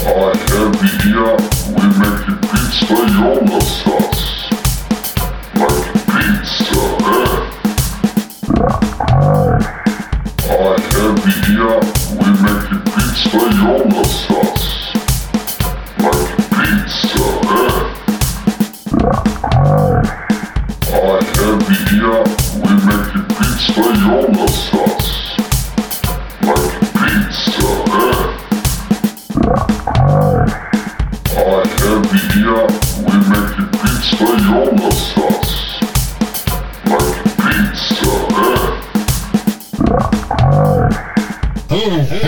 А heavy, we make it pizza, Jonas. Like pizza, А heavy, we make it pizza, Jonas. Like pizza, А heavy, we make it pizza, Jonas. Like pizza, А heavy, we make it pizza, Jonas. Like pizza,